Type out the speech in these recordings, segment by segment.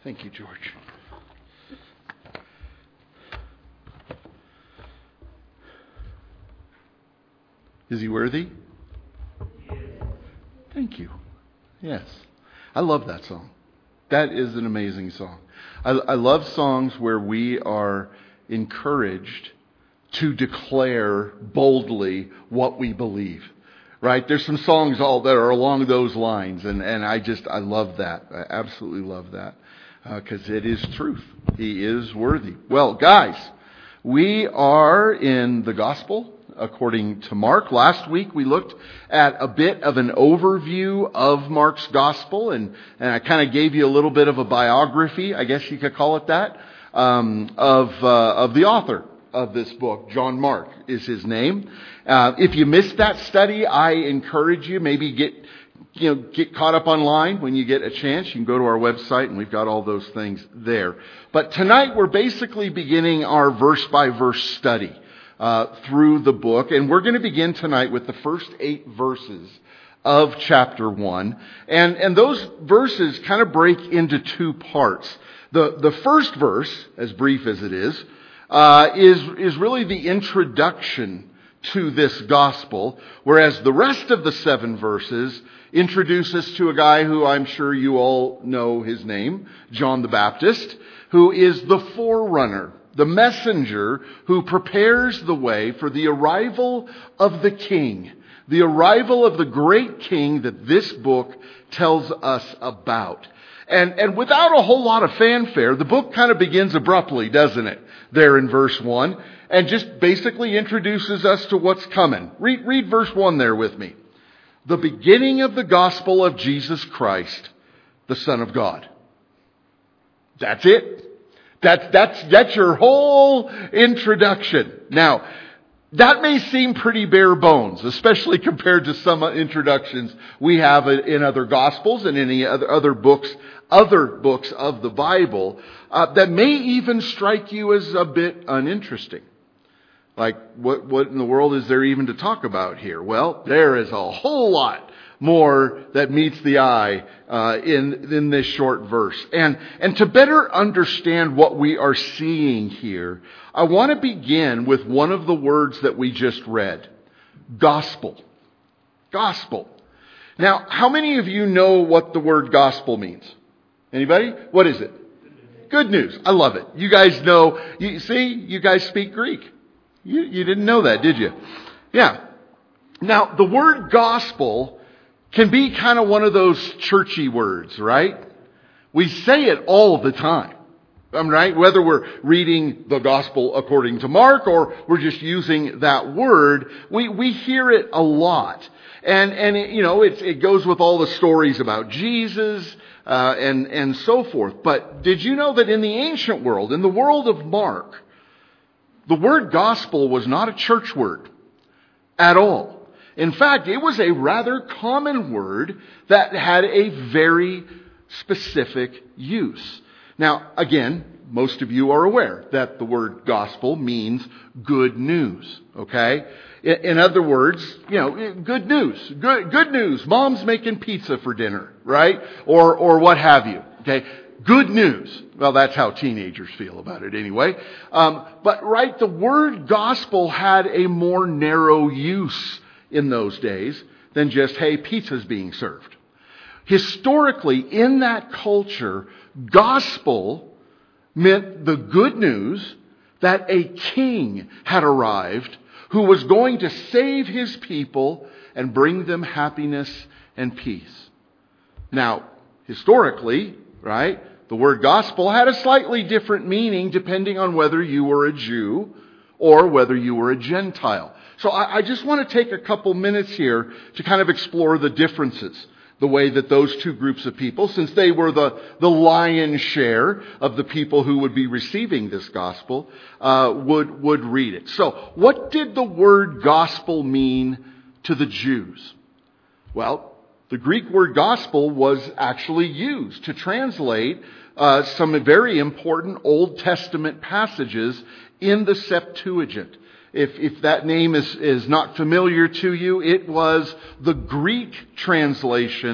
Thank you, George. Is he worthy? Thank you. Yes. I love that song. That is an amazing song. I love songs where we are encouraged to declare boldly what we believe. Right? There's some songs that are along those lines, and I love that. I absolutely love that. Because it is truth. He is worthy. Well, guys, we are in the gospel according to Mark. Last week we looked at a bit of an overview of Mark's gospel, and I kind of gave you a little bit of a biography, I guess you could call it that, of the author of this book. John Mark is his name. If you missed that study, I encourage you, maybe get caught up online when you get a chance. You can go to our website and we've got all those things there. But tonight we're basically beginning our verse by verse study through the book. And we're going to begin tonight with the first 8 verses of chapter 1. And those verses kind of break into 2 parts. The first verse, as brief as it is really the introduction to this gospel, whereas the rest of the 7 verses introduce us to a guy who I'm sure you all know his name, John the Baptist, who is the forerunner, the messenger who prepares the way for the arrival of the King, the arrival of the great King that this book tells us about. And without a whole lot of fanfare, the book kind of begins abruptly, doesn't it? There in verse 1, and just basically introduces us to what's coming. Read verse 1 there with me. The beginning of the gospel of Jesus Christ, the Son of God. That's it. That's your whole introduction. Now, that may seem pretty bare bones, especially compared to some introductions we have in other gospels and any other books of the Bible that may even strike you as a bit uninteresting. Like, what in the world is there even to talk about here? Well, there is a whole lot more that meets the eye in this short verse. And to better understand what we are seeing here, I want to begin with one of the words that we just read. Gospel. Gospel. Now, how many of you know what the word gospel means? Anybody? What is it? Good news. I love it. You guys know, you guys speak Greek. You didn't know that, did you? Yeah. Now, the word gospel can be kind of one of those churchy words, right? We say it all the time, right? Whether we're reading the gospel according to Mark or we're just using that word, we hear it a lot. And it goes with all the stories about Jesus and so forth. But did you know that in the ancient world, in the world of Mark, the word gospel was not a church word at all. In fact, it was a rather common word that had a very specific use. Now, again, most of you are aware that the word gospel means good news, okay? In other words, good news. Good news. Mom's making pizza for dinner, right? Or what have you, okay? Good news. Well, that's how teenagers feel about it anyway. But right, the word gospel had a more narrow use in those days than just, hey, pizza's being served. Historically, in that culture, gospel meant the good news that a king had arrived who was going to save his people and bring them happiness and peace. Now, historically, right, the word gospel had a slightly different meaning depending on whether you were a Jew or whether you were a Gentile. So I just want to take a couple minutes here to kind of explore the differences, the way that those two groups of people, since they were the lion's share of the people who would be receiving this gospel, would read it. So what did the word gospel mean to the Jews? Well, the Greek word gospel was actually used to translate some very important Old Testament passages in the Septuagint. If that name is not familiar to you, it was the Greek translation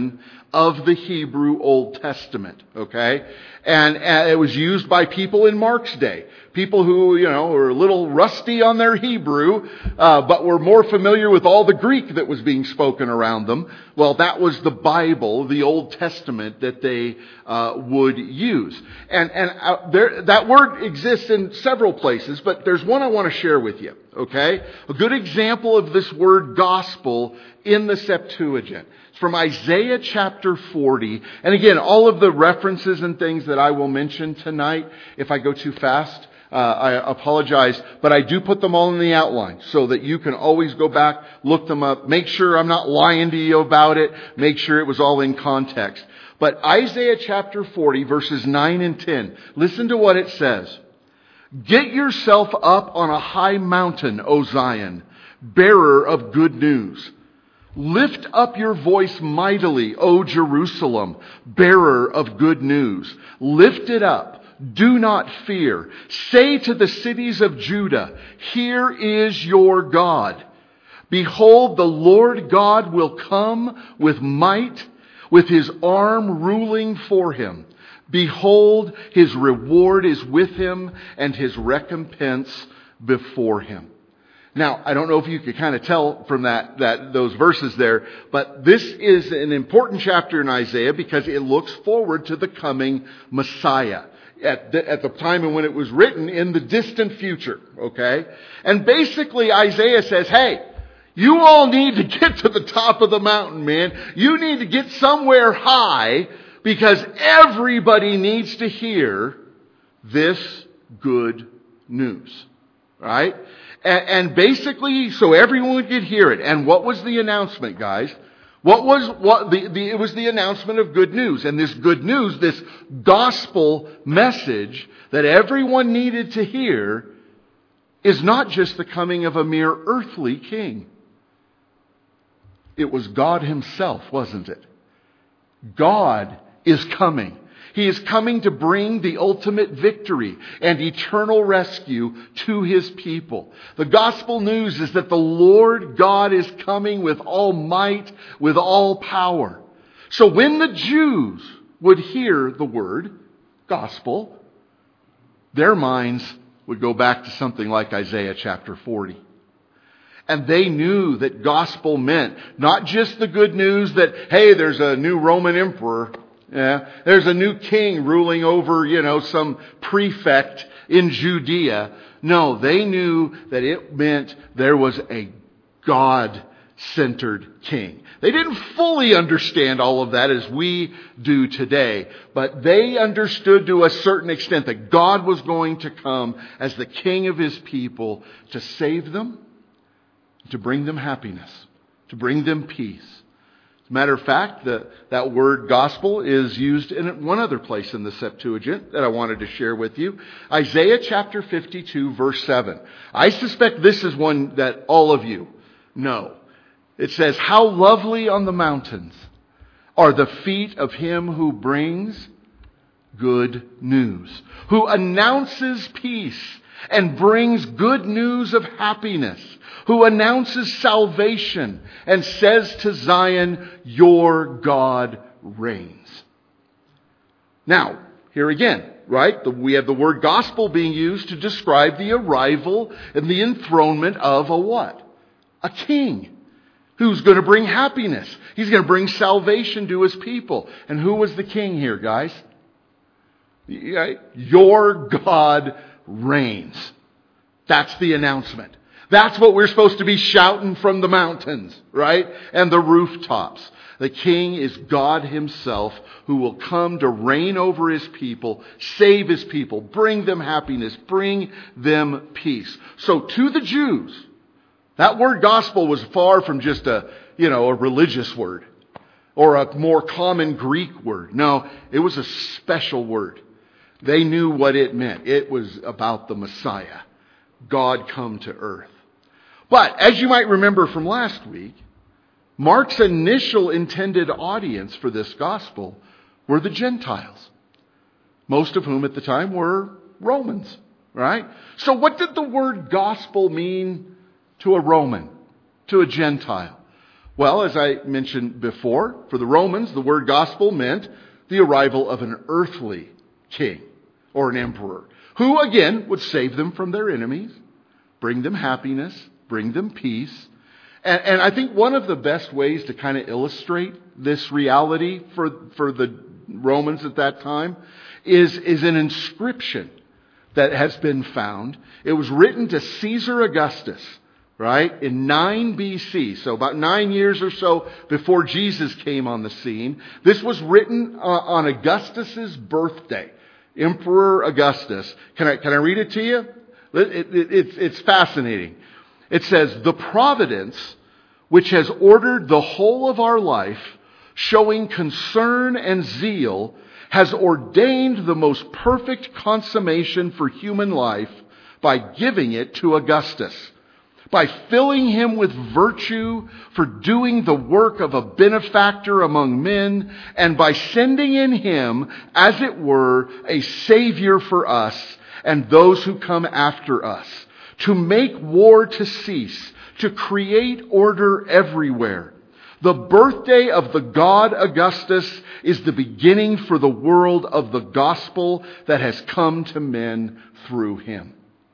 of the Hebrew Old Testament, okay? And it was used by people in Mark's day. People who, were a little rusty on their Hebrew, but were more familiar with all the Greek that was being spoken around them. Well, that was the Bible, the Old Testament that they would use. And that word exists in several places, but there's one I want to share with you, okay? A good example of this word gospel in the Septuagint. It's from Isaiah chapter 40. And again, all of the references and things that I will mention tonight, if I go too fast, I apologize, but I do put them all in the outline so that you can always go back, look them up, make sure I'm not lying to you about it, make sure it was all in context. But Isaiah chapter 40, verses 9 and 10, listen to what it says. Get yourself up on a high mountain, O Zion, bearer of good news. Lift up your voice mightily, O Jerusalem, bearer of good news. Lift it up. Do not fear. Say to the cities of Judah, here is your God. Behold, the Lord God will come with might, with his arm ruling for him. Behold, his reward is with him and his recompense before him. Now, I don't know if you could kind of tell from those verses there, but this is an important chapter in Isaiah because it looks forward to the coming Messiah at the time and when it was written in the distant future, okay? And basically Isaiah says, hey, you all need to get to the top of the mountain, man. You need to get somewhere high because everybody needs to hear this good news, right? And basically, so everyone could hear it. And what was the announcement, guys? It was the announcement of good news. And this good news, this gospel message that everyone needed to hear is not just the coming of a mere earthly king. It was God himself, wasn't it? God is coming. He is coming to bring the ultimate victory and eternal rescue to his people. The gospel news is that the Lord God is coming with all might, with all power. So when the Jews would hear the word gospel, their minds would go back to something like Isaiah chapter 40. And they knew that gospel meant not just the good news that, hey, there's a new Roman emperor. Yeah, there's a new king ruling over, some prefect in Judea. No, they knew that it meant there was a God-centered king. They didn't fully understand all of that as we do today, but they understood to a certain extent that God was going to come as the king of his people to save them, to bring them happiness, to bring them peace. Matter of fact, that word gospel is used in one other place in the Septuagint that I wanted to share with you. Isaiah chapter 52, verse 7. I suspect this is one that all of you know. It says, how lovely on the mountains are the feet of him who brings good news, who announces peace and brings good news of happiness, who announces salvation and says to Zion, your God reigns. Now, here again, right? We have the word gospel being used to describe the arrival and the enthronement of a what? A king who's going to bring happiness. He's going to bring salvation to his people. And who was the king here, guys? Your God reigns. That's the announcement. That's what we're supposed to be shouting from the mountains, right? And the rooftops. The king is God himself who will come to reign over his people, save his people, bring them happiness, bring them peace. So to the Jews, that word gospel was far from just a religious word or a more common Greek word. No, it was a special word. They knew what it meant. It was about the Messiah, God come to earth. But as you might remember from last week, Mark's initial intended audience for this gospel were the Gentiles, most of whom at the time were Romans, right? So what did the word gospel mean to a Roman, to a Gentile? Well, as I mentioned before, for the Romans, the word gospel meant the arrival of an earthly king or an emperor who, again, would save them from their enemies, bring them happiness, bring them peace. And I think one of the best ways to kind of illustrate this reality for the Romans at that time is an inscription that has been found. It was written to Caesar Augustus, right, in 9 BC, so about 9 years or so before Jesus came on the scene. This was written on Augustus's birthday, Emperor Augustus. Can I read it to you? It's fascinating. It says, "The providence which has ordered the whole of our life, showing concern and zeal, has ordained the most perfect consummation for human life by giving it to Augustus, by filling him with virtue for doing the work of a benefactor among men, and by sending in him, as it were, a savior for us and those who come after us, to make war to cease, to create order everywhere. The birthday of the god Augustus is the beginning for the world of the gospel that has come to men through him."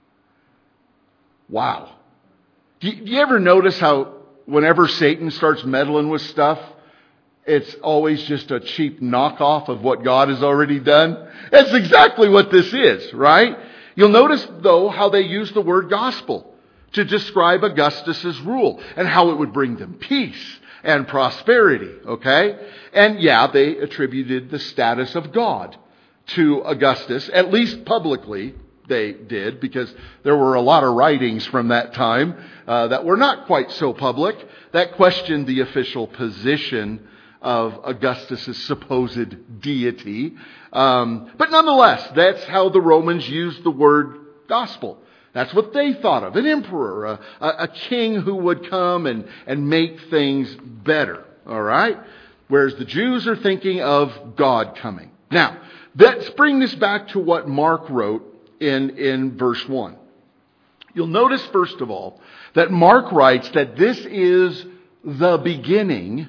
Wow. Do you ever notice how whenever Satan starts meddling with stuff, it's always just a cheap knockoff of what God has already done? That's exactly what this is, right? You'll notice, though, how they use the word gospel to describe Augustus's rule and how it would bring them peace and prosperity, okay? And yeah, they attributed the status of God to Augustus, at least publicly they did, because there were a lot of writings from that time that were not quite so public that questioned the official position of Augustus's supposed deity. But nonetheless, that's how the Romans used the word gospel. That's what they thought of, an emperor, a king who would come and make things better, all right? Whereas the Jews are thinking of God coming. Now, let's bring this back to what Mark wrote in verse 1. You'll notice, first of all, that Mark writes that this is the beginning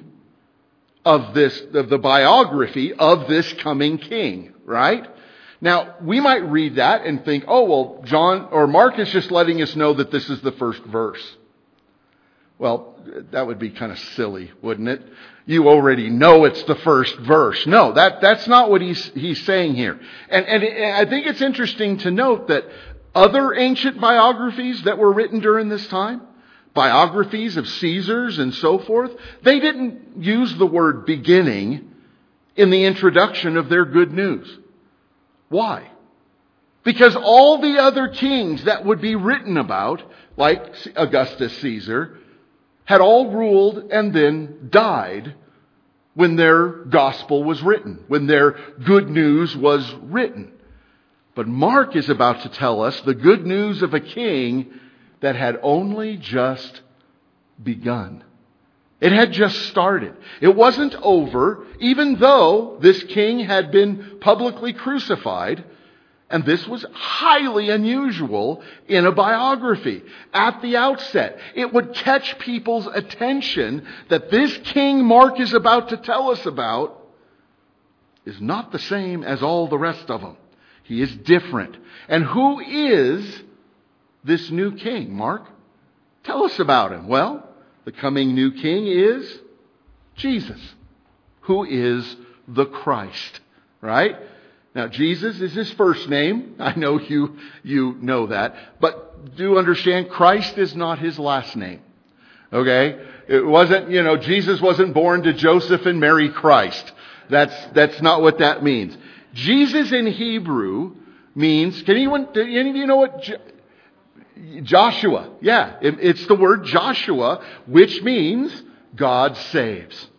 of the biography of this coming king, right? Now, we might read that and think, oh, well, John or Mark is just letting us know that this is the first verse. Well, that would be kind of silly, wouldn't it? You already know it's the first verse. No, that's not what he's saying here. And I think it's interesting to note that other ancient biographies that were written during this time, biographies of Caesars and so forth, they didn't use the word beginning in the introduction of their good news. Why? Because all the other kings that would be written about, like Augustus Caesar, had all ruled and then died when their gospel was written, when their good news was written. But Mark is about to tell us the good news of a king that had only just begun. It had just started. It wasn't over, even though this king had been publicly crucified. And this was highly unusual in a biography. At the outset, it would catch people's attention that this king Mark is about to tell us about is not the same as all the rest of them. He is different. And who is this new king, Mark? Tell us about him. Well, the coming new king is Jesus, who is the Christ, right? Now, Jesus is his first name. I know you know that. But do understand, Christ is not his last name. Okay? It wasn't, Jesus wasn't born to Joseph and Mary Christ. That's not what that means. Jesus in Hebrew means, any of you know what Joshua? Yeah, it's the word Joshua, which means God saves.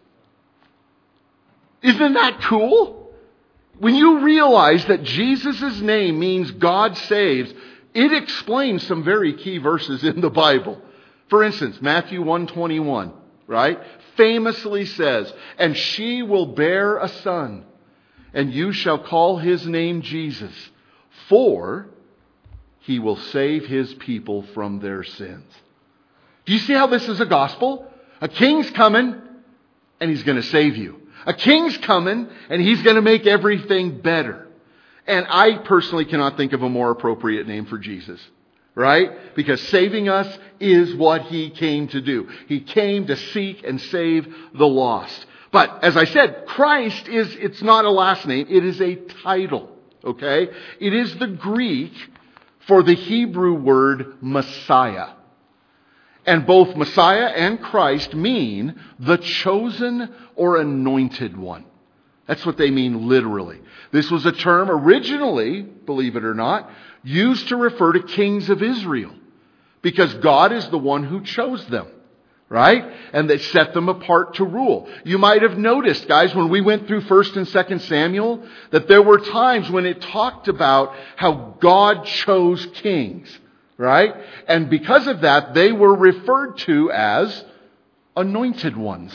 Isn't that cool? When you realize that Jesus' name means God saves, it explains some very key verses in the Bible. For instance, Matthew 1:21, right? Famously says, "And she will bear a son, and you shall call his name Jesus, for he will save his people from their sins." Do you see how this is a gospel? A king's coming and he's going to save you. A king's coming and he's going to make everything better. And I personally cannot think of a more appropriate name for Jesus. Right? Because saving us is what he came to do. He came to seek and save the lost. But as I said, Christ it's not a last name. It is a title. Okay? It is the Greek for the Hebrew word Messiah. And both Messiah and Christ mean the chosen or anointed one. That's what they mean literally. This was a term originally, believe it or not, used to refer to kings of Israel. Because God is the one who chose them. Right? And they set them apart to rule. You might have noticed, guys, when we went through 1 and 2 Samuel, that there were times when it talked about how God chose kings. Right? And because of that, they were referred to as anointed ones.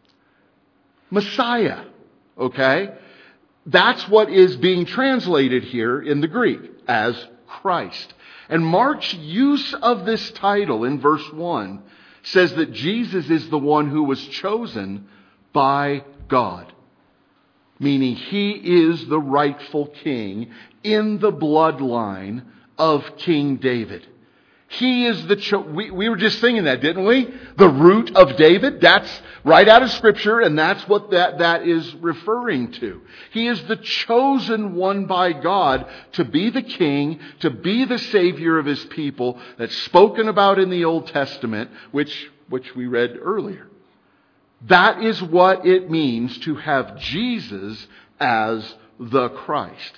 Messiah. Okay? That's what is being translated here in the Greek as Christ. And Mark's use of this title in verse 1 says that Jesus is the one who was chosen by God. Meaning he is the rightful king in the bloodline of King David. He is the we were just singing that, didn't we? The root of David. That's right out of Scripture, and that's what that is referring to. He is the chosen one by God to be the king, to be the savior of his people that's spoken about in the Old Testament, which we read earlier. That is what it means to have Jesus as the Christ.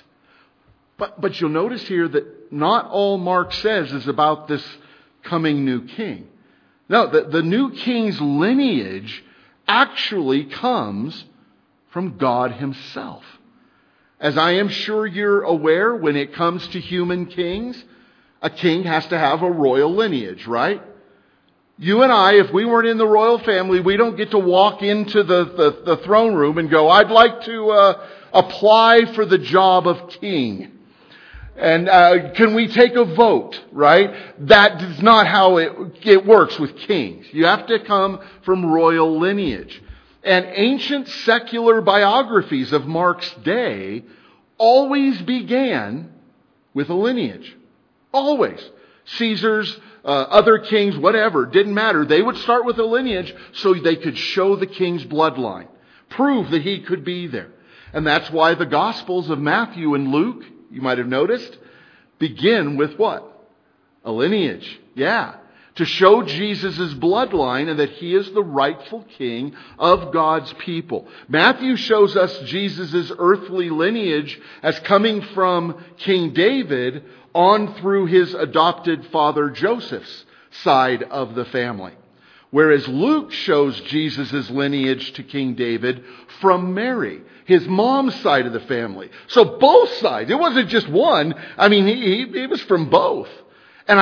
But you'll notice here that not all Mark says is about this coming new king. No, the new king's lineage actually comes from God himself. As I am sure you're aware, when it comes to human kings, a king has to have a royal lineage, right? You and I, if we weren't in the royal family, we don't get to walk into the throne room and go, I'd like to apply for the job of king. And can we take a vote, right? That is not how it works with kings. You have to come from royal lineage. And ancient secular biographies of Mark's day always began with a lineage. Always. Caesars, other kings, whatever, didn't matter. They would start with a lineage so they could show the king's bloodline. Prove that he could be there. And that's why the Gospels of Matthew and Luke, you might have noticed, begin with what? A lineage. Yeah. To show Jesus' bloodline and that he is the rightful king of God's people. Matthew shows us Jesus' earthly lineage as coming from King David on through his adopted father Joseph's side of the family. Whereas Luke shows Jesus' lineage to King David from Mary, his mom's side of the family. So both sides. It wasn't just one. I mean, he was from both. And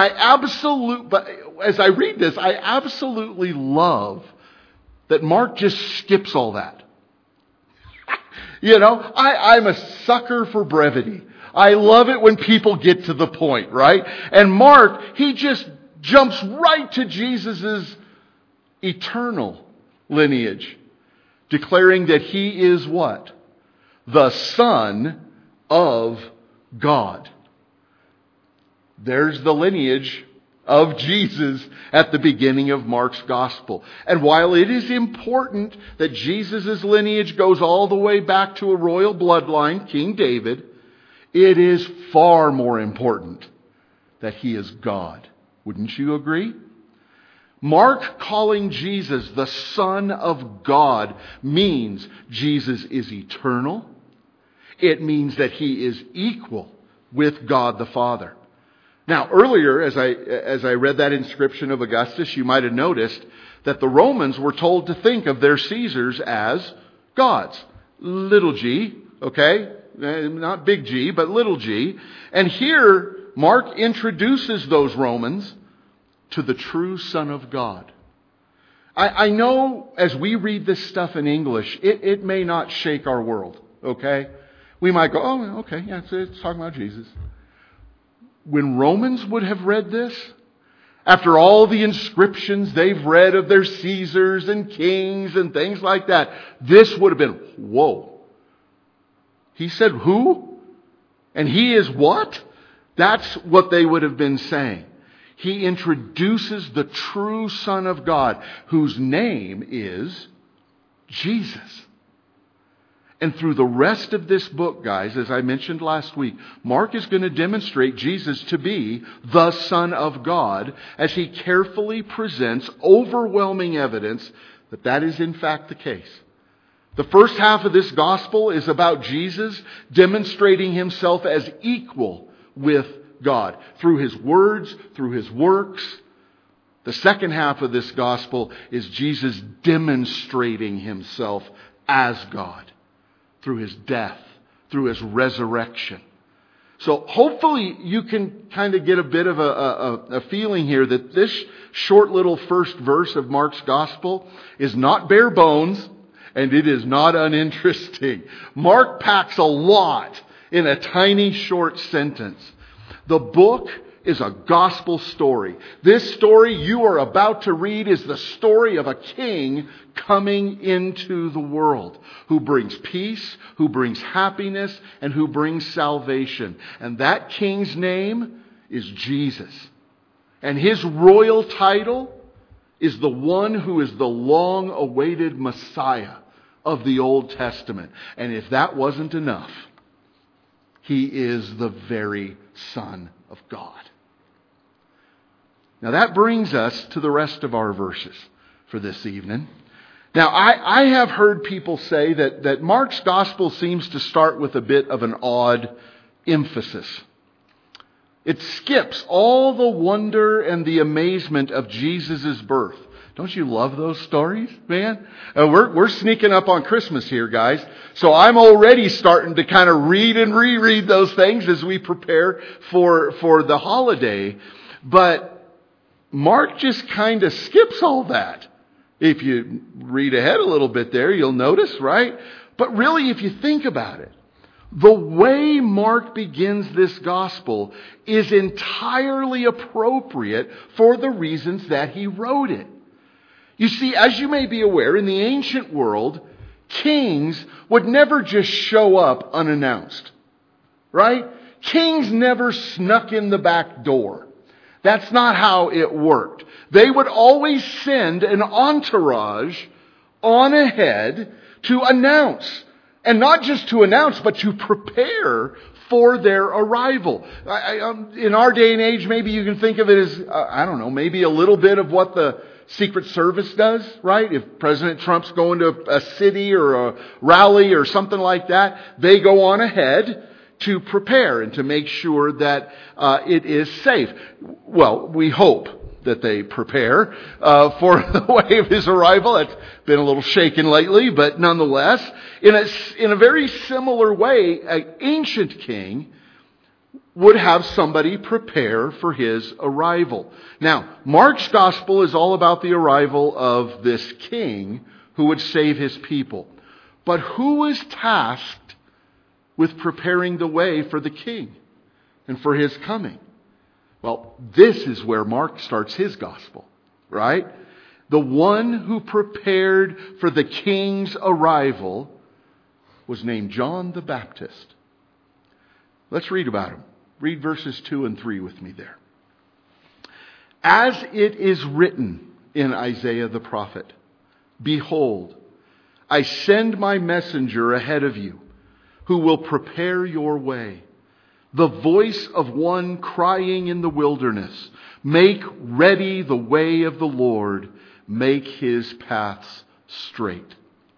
but as I read this, I absolutely love that Mark just skips all that. You know, I'm a sucker for brevity. I love it when people get to the point, right? And Mark, he just jumps right to Jesus' eternal lineage, declaring that he is what? The Son of God. There's the lineage of Jesus at the beginning of Mark's gospel. And while it is important that Jesus' lineage goes all the way back to a royal bloodline, King David, it is far more important that he is God. Wouldn't you agree? Mark calling Jesus the Son of God means Jesus is eternal. It means that he is equal with God the Father. Now, earlier, as I read that inscription of Augustus, you might have noticed that the Romans were told to think of their Caesars as gods. Little g, okay? Not big G, but little g. And here, Mark introduces those Romans to the true Son of God. I know as we read this stuff in English, it may not shake our world, okay? We might go, oh, okay, yeah, it's talking about Jesus. When Romans would have read this, After all the inscriptions they've read of their Caesars and kings and things like that, this would have been, whoa. He said who? And he is what? That's what they would have been saying. He introduces the true Son of God, whose name is Jesus. And through the rest of this book, guys, as I mentioned last week, Mark is going to demonstrate Jesus to be the Son of God as he carefully presents overwhelming evidence that that is in fact the case. The first half of this gospel is about Jesus demonstrating himself as equal with God through his words, through his works. The second half of this gospel is Jesus demonstrating himself as God through his death, through his resurrection. So hopefully you can kind of get a bit of a feeling here that this short little first verse of Mark's gospel is not bare bones and it is not uninteresting. Mark packs a lot in a tiny short sentence. The book is a gospel story. This story you are about to read is the story of a king coming into the world who brings peace, who brings happiness, and who brings salvation. And that king's name is Jesus. And his royal title is the one who is the long-awaited Messiah of the Old Testament. And if that wasn't enough, he is the very Son of God. Now that brings us to the rest of our verses for this evening. Now I have heard people say that Mark's gospel seems to start with a bit of an odd emphasis. It skips all the wonder and the amazement of Jesus' birth. Don't you love those stories, man? We're sneaking up on Christmas here, guys. So I'm already starting to kind of read and reread those things as we prepare for the holiday. But Mark just kind of skips all that. If you read ahead a little bit there, you'll notice, right? But really, if you think about it, the way Mark begins this gospel is entirely appropriate for the reasons that he wrote it. You see, as you may be aware, in the ancient world, kings would never just show up unannounced. Right? Kings never snuck in the back door. That's not how it worked. They would always send an entourage on ahead to announce. And not just to announce, but to prepare for their arrival. In our day and age, maybe you can think of it as, maybe a little bit of what the Secret Service does, right? If President Trump's going to a city or a rally or something like that, they go on ahead to prepare and to make sure that it is safe. Well, we hope that they prepare for the way of his arrival. It's been a little shaken lately, but nonetheless, in a very similar way, an ancient king would have somebody prepare for his arrival. Now, Mark's gospel is all about the arrival of this king who would save his people. But who was tasked with preparing the way for the king and for his coming? Well, this is where Mark starts his gospel, right? The one who prepared for the king's arrival was named John the Baptist. Let's read about him. Read verses 2 and 3 with me there. As it is written in Isaiah the prophet, "Behold, I send my messenger ahead of you, who will prepare your way. The voice of one crying in the wilderness, make ready the way of the Lord, make his paths straight."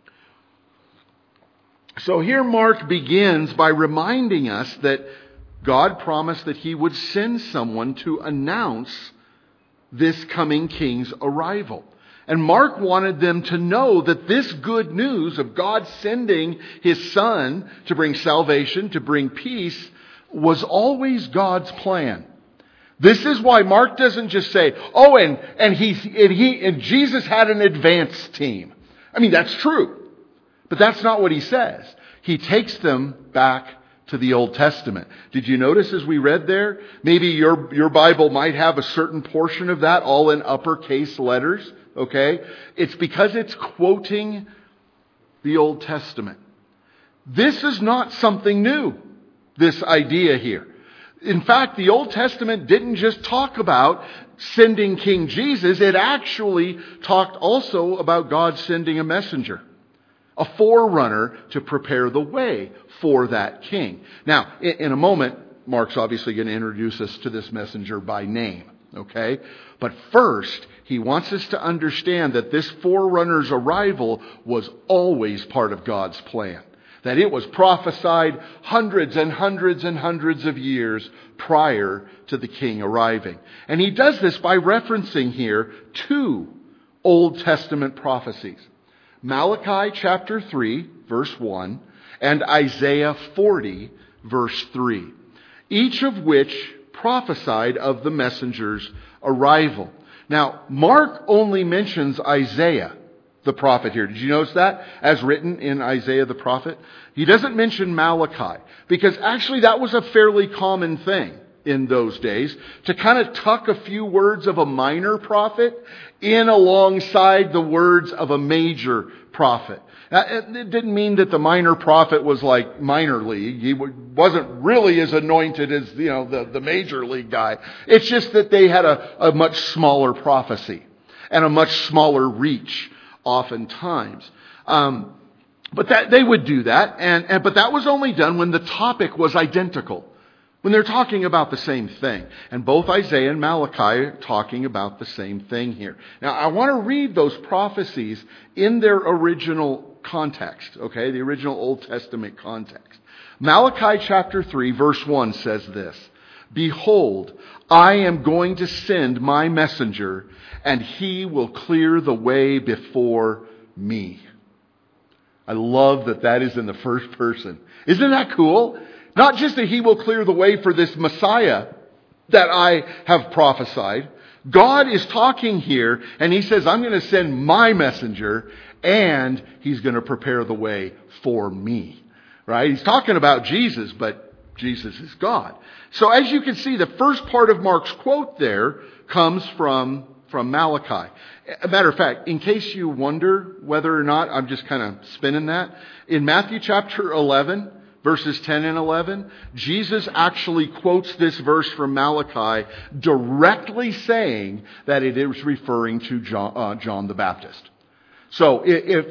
So here Mark begins by reminding us that God promised that he would send someone to announce this coming king's arrival. And Mark wanted them to know that this good news of God sending his son to bring salvation, to bring peace, was always God's plan. This is why Mark doesn't just say, "Oh, and Jesus had an advance team." I mean, that's true. But that's not what he says. He takes them back to the Old Testament. Did you notice as we read there? Maybe your Bible might have a certain portion of that all in uppercase letters. Okay? It's because it's quoting the Old Testament. This is not something new, this idea here. In fact, the Old Testament didn't just talk about sending King Jesus. It actually talked also about God sending a messenger, a forerunner to prepare the way for that king. Now, in a moment, Mark's obviously going to introduce us to this messenger by name. Okay? But first, he wants us to understand that this forerunner's arrival was always part of God's plan. That it was prophesied hundreds and hundreds and hundreds of years prior to the king arriving. And he does this by referencing here 2 Old Testament prophecies. Malachi chapter 3, verse 1, and Isaiah 40, verse 3. Each of which prophesied of the messenger's arrival. Now, Mark only mentions Isaiah the prophet here. Did you notice that? As written in Isaiah the prophet. He doesn't mention Malachi, because actually that was a fairly common thing in those days, to kind of tuck a few words of a minor prophet in alongside the words of a major prophet. Now, it didn't mean that the minor prophet was like minor league. He wasn't really as anointed as, the major league guy. It's just that they had a much smaller prophecy and a much smaller reach oftentimes. But that they would do that, but that was only done when the topic was identical. When they're talking about the same thing. And both Isaiah and Malachi are talking about the same thing here. Now, I want to read those prophecies in their original context, okay? The original Old Testament context. Malachi chapter 3, verse 1 says this: "Behold, I am going to send my messenger, and he will clear the way before me." I love that is in the first person. Isn't that cool? Not just that he will clear the way for this Messiah that I have prophesied. God is talking here, and he says, I'm going to send my messenger, and he's going to prepare the way for me. Right? He's talking about Jesus, but Jesus is God. So as you can see, the first part of Mark's quote there comes from Malachi. A matter of fact, in case you wonder whether or not I'm just kind of spinning that, in Matthew chapter 11, verses 10 and 11, Jesus actually quotes this verse from Malachi, directly saying that it is referring to John the Baptist. So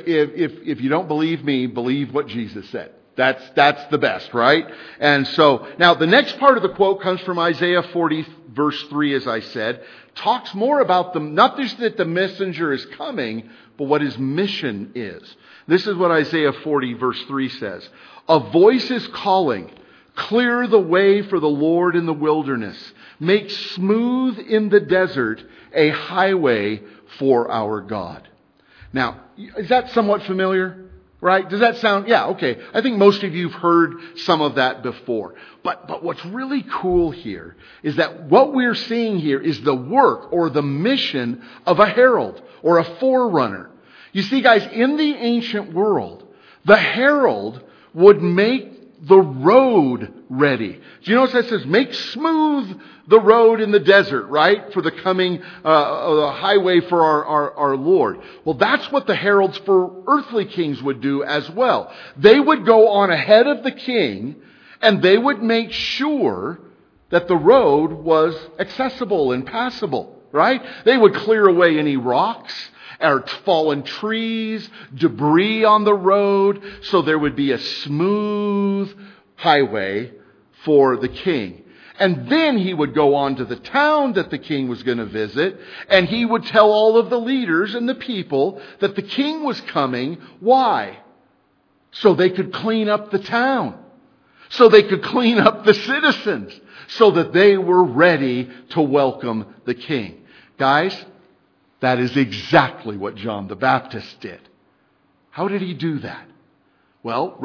if you don't believe me, believe what Jesus said. That's the best, right? And so, now the next part of the quote comes from Isaiah 40, verse 3, as I said. Talks more about not just that the messenger is coming, but what his mission is. This is what Isaiah 40, verse 3 says. "A voice is calling, clear the way for the Lord in the wilderness. Make smooth in the desert a highway for our God." Now, is that somewhat familiar? Right? Does that sound? Yeah, okay. I think most of you have heard some of that before. But what's really cool here is that what we're seeing here is the work or the mission of a herald or a forerunner. You see, guys, in the ancient world, the herald would make the road ready. Do you notice that says, make smooth the road in the desert, right? For the coming highway for our Lord. Well, that's what the heralds for earthly kings would do as well. They would go on ahead of the king, and they would make sure that the road was accessible and passable, right? They would clear away any rocks or fallen trees, debris on the road, so there would be a smooth highway for the king. And then he would go on to the town that the king was going to visit, and he would tell all of the leaders and the people that the king was coming. Why? So they could clean up the town. So they could clean up the citizens. So that they were ready to welcome the king. Guys, that is exactly what John the Baptist did. How did he do that? Well,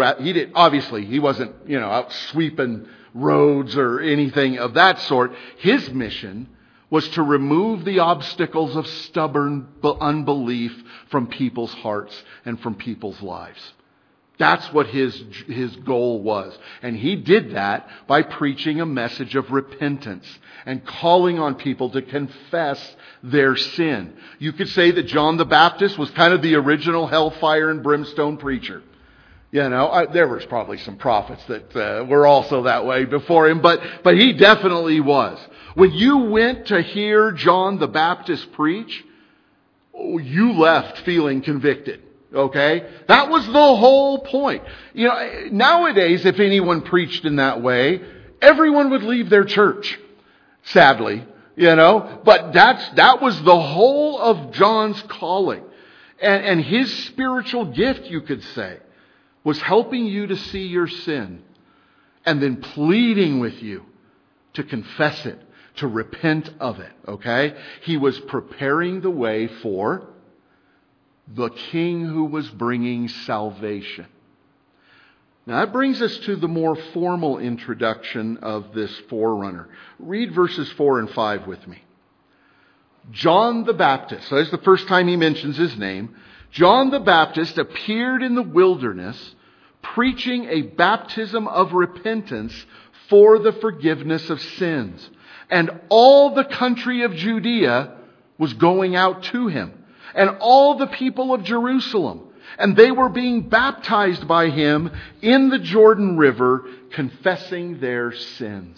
he wasn't, out sweeping roads or anything of that sort. His mission was to remove the obstacles of stubborn unbelief from people's hearts and from people's lives. That's what his goal was. And he did that by preaching a message of repentance and calling on people to confess their sin. You could say that John the Baptist was kind of the original hellfire and brimstone preacher. There was probably some prophets that were also that way before him, but he definitely was. When you went to hear John the Baptist preach, you left feeling convicted. Okay? That was the whole point. Nowadays, if anyone preached in that way, everyone would leave their church. Sadly. But that was the whole of John's calling. And his spiritual gift, you could say, was helping you to see your sin and then pleading with you to confess it, to repent of it. Okay? He was preparing the way for the King who was bringing salvation. Now that brings us to the more formal introduction of this forerunner. Read verses 4 and 5 with me. John the Baptist, so that's the first time he mentions his name. John the Baptist appeared in the wilderness preaching a baptism of repentance for the forgiveness of sins. And all the country of Judea was going out to him. And all the people of Jerusalem. And they were being baptized by him in the Jordan River, confessing their sins.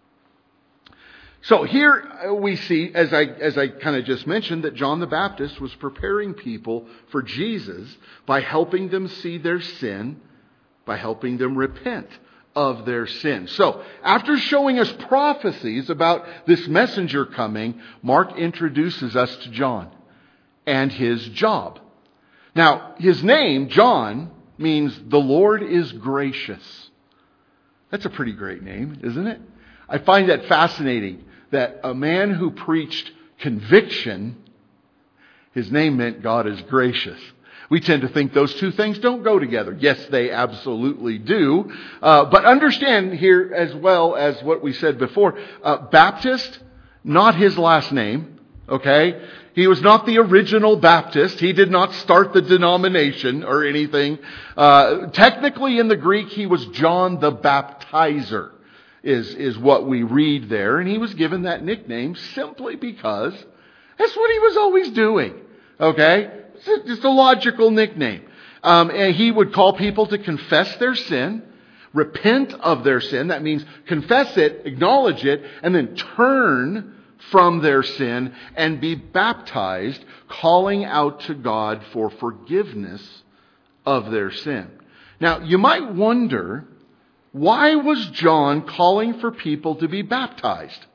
So here we see, as I kind of just mentioned, that John the Baptist was preparing people for Jesus by helping them see their sin, by helping them repent of their sin. So, after showing us prophecies about this messenger coming, Mark introduces us to John and his job. Now, his name, John, means the Lord is gracious. That's a pretty great name, isn't it? I find that fascinating, that a man who preached conviction, his name meant God is gracious. We tend to think those two things don't go together. Yes, they absolutely do. But understand here, as well as what we said before, Baptist, not his last name, okay? He was not the original Baptist. He did not start the denomination or anything. Technically in the Greek, he was John the Baptizer, is what we read there. And he was given that nickname simply because that's what he was always doing. Okay? It's just a logical nickname. And he would call people to confess their sin, repent of their sin. That means confess it, acknowledge it, and then turn from their sin and be baptized, calling out to God for forgiveness of their sin. Now, you might wonder, why was John calling for people to be baptized?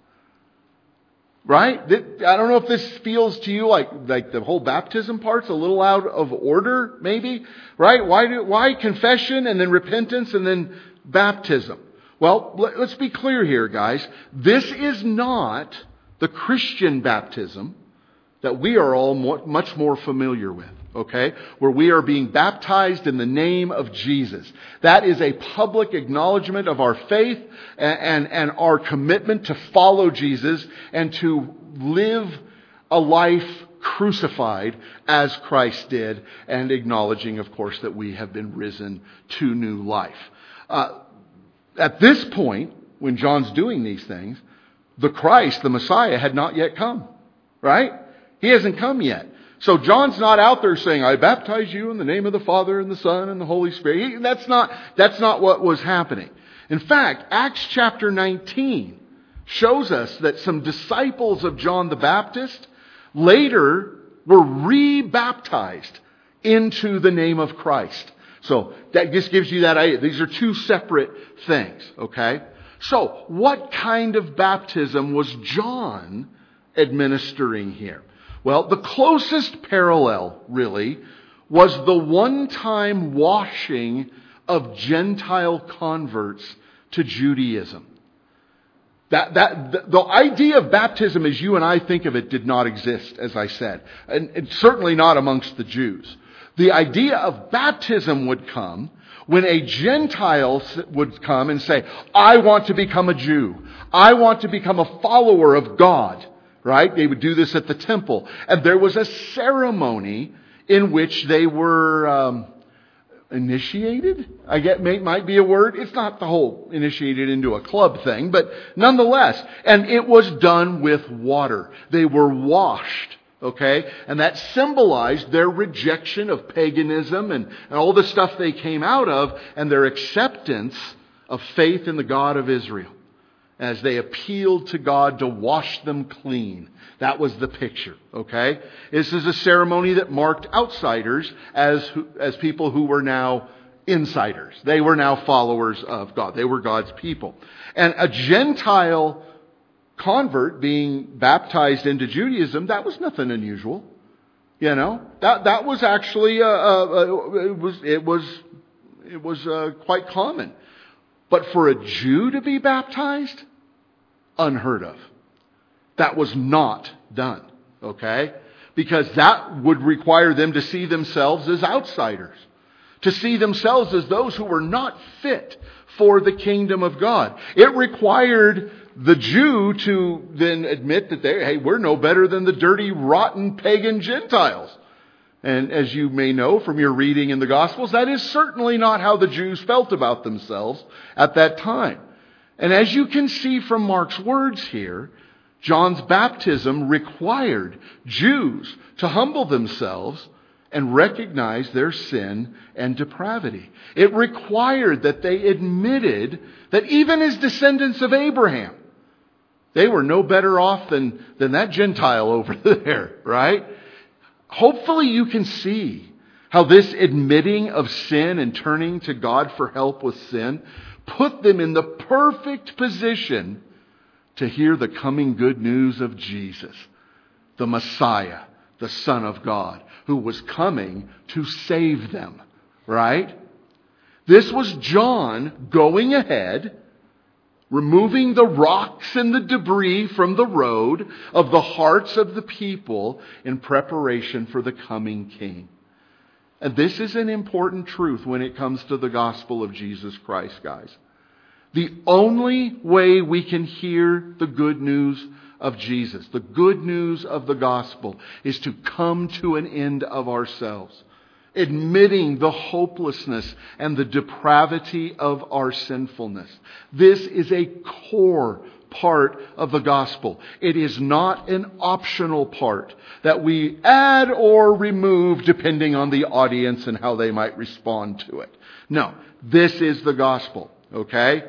Right? I don't know if this feels to you like the whole baptism part's a little out of order, maybe? Right? Why confession and then repentance and then baptism? Well, let's be clear here, guys. This is not the Christian baptism that we are all much more familiar with, okay? Where we are being baptized in the name of Jesus. That is a public acknowledgement of our faith and our commitment to follow Jesus and to live a life crucified as Christ did, and acknowledging, of course, that we have been risen to new life. At this point, when John's doing these things, the Christ, the Messiah, had not yet come. Right? He hasn't come yet. So John's not out there saying, I baptize you in the name of the Father and the Son and the Holy Spirit. That's not what was happening. In fact, Acts chapter 19 shows us that some disciples of John the Baptist later were re-baptized into the name of Christ. So that just gives you that idea. These are two separate things. Okay? So, what kind of baptism was John administering here? Well, the closest parallel, really, was the one-time washing of Gentile converts to Judaism. The idea of baptism as you and I think of it did not exist, as I said. And certainly not amongst the Jews. The idea of baptism would come when a Gentile would come and say, I want to become a Jew. I want to become a follower of God. Right? They would do this at the temple. And there was a ceremony in which they were initiated, I get might be a word. It's not the whole initiated into a club thing, but nonetheless. And it was done with water. They were washed. Okay? And that symbolized their rejection of paganism and all the stuff they came out of, and their acceptance of faith in the God of Israel as they appealed to God to wash them clean. That was the picture. Okay? This is a ceremony that marked outsiders as people who were now insiders. They were now followers of God. They were God's people. And a Gentile convert being baptized into Judaism, that was nothing unusual. You know, that was actually it was quite common. But for a Jew to be baptized, unheard of. That was not done. Okay? Because that would require them to see themselves as outsiders. To see themselves as those who were not fit for the kingdom of God. It required the Jew to then admit that we're no better than the dirty, rotten, pagan Gentiles. And as you may know from your reading in the Gospels, that is certainly not how the Jews felt about themselves at that time. And as you can see from Mark's words here, John's baptism required Jews to humble themselves and recognize their sin and depravity. It required that they admitted that even as descendants of Abraham, they were no better off than that Gentile over there, right? Hopefully you can see how this admitting of sin and turning to God for help with sin put them in the perfect position to hear the coming good news of Jesus, the Messiah, the Son of God, who was coming to save them, right? This was John going ahead, removing the rocks and the debris from the road of the hearts of the people in preparation for the coming King. And this is an important truth when it comes to the gospel of Jesus Christ, guys. The only way we can hear the good news of Jesus, the good news of the gospel, is to come to an end of ourselves, admitting the hopelessness and the depravity of our sinfulness. This is a core part of the gospel. It is not an optional part that we add or remove depending on the audience and how they might respond to it. No, this is the gospel, okay?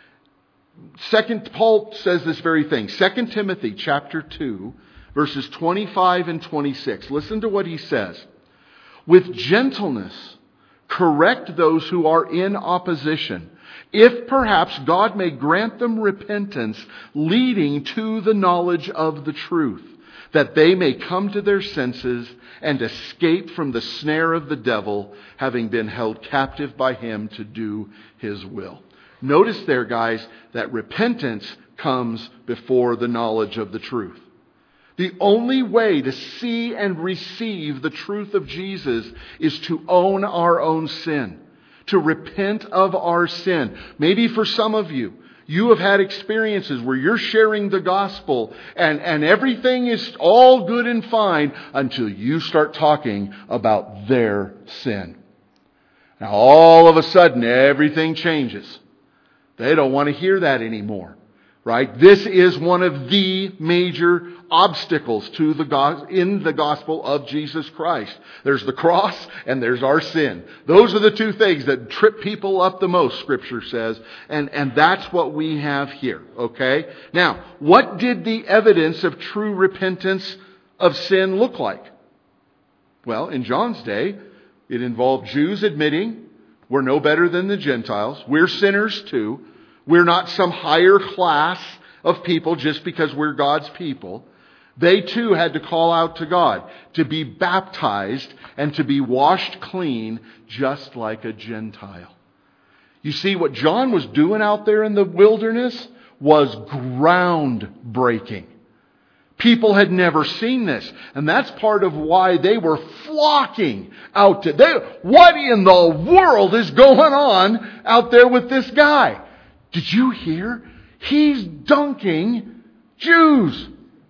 Paul says this very thing. 2 Timothy chapter 2, verses 25 and 26. Listen to what he says. With gentleness, correct those who are in opposition, if perhaps God may grant them repentance leading to the knowledge of the truth, that they may come to their senses and escape from the snare of the devil, having been held captive by him to do his will. Notice there, guys, that repentance comes before the knowledge of the truth. The only way to see and receive the truth of Jesus is to own our own sin, to repent of our sin. Maybe for some of you, you have had experiences where you're sharing the gospel and everything is all good and fine until you start talking about their sin. Now all of a sudden everything changes. They don't want to hear that anymore, right? This is one of the major obstacles to in the gospel of Jesus Christ. There's the cross and there's our sin. Those are the two things that trip people up the most, Scripture says. And that's what we have here, okay? Now, what did the evidence of true repentance of sin look like? Well, in John's day, it involved Jews admitting we're no better than the Gentiles. We're sinners too. We're not some higher class of people just because we're God's people. They too had to call out to God, to be baptized and to be washed clean just like a Gentile. You see, what John was doing out there in the wilderness was groundbreaking. People had never seen this. And that's part of why they were flocking out to... What in the world is going on out there with this guy? Did you hear? He's dunking Jews.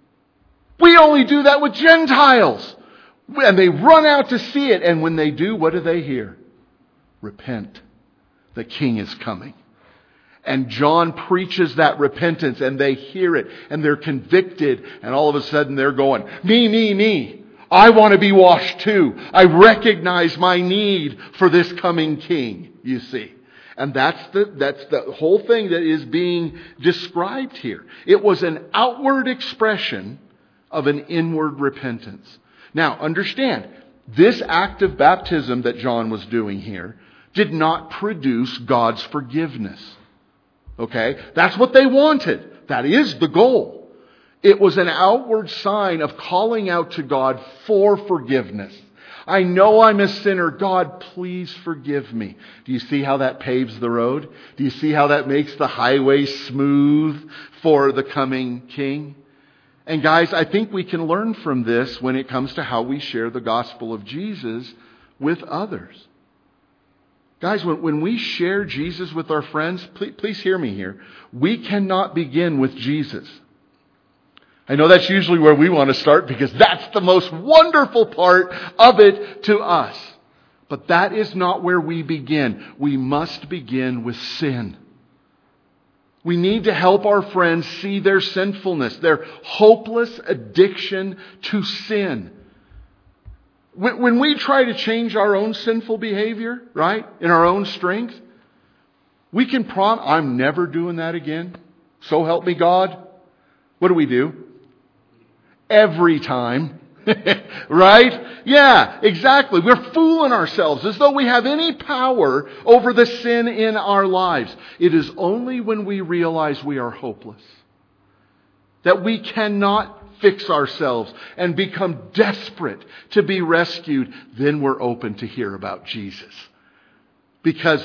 We only do that with Gentiles. And they run out to see it. And when they do, what do they hear? repent. The King is coming. And John preaches that repentance, and they hear it, and they're convicted, and all of a sudden they're going, me. I want to be washed too. I recognize my need for this coming King, you see. And that's the whole thing that is being described here. It was an outward expression of an inward repentance. Now, understand, this act of baptism that John was doing here did not produce God's forgiveness. Okay? That's what they wanted. That is the goal. It was an outward sign of calling out to God for forgiveness. I know I'm a sinner. God, please forgive me. Do you see how that paves the road? Do you see how that makes the highway smooth for the coming King? And guys, I think we can learn from this when it comes to how we share the gospel of Jesus with others. Guys, when we share Jesus with our friends, please hear me here. We cannot begin with Jesus. I know that's usually where we want to start because that's the most wonderful part of it to us. But that is not where we begin. We must begin with sin. We need to help our friends see their sinfulness, their hopeless addiction to sin. When we try to change our own sinful behavior, right, in our own strength, we can promise, I'm never doing that again. So help me God. What do? Every time. Right? Yeah, exactly. We're fooling ourselves as though we have any power over the sin in our lives. It is only when we realize we are hopeless, that we cannot fix ourselves and become desperate to be rescued, then we're open to hear about Jesus. Because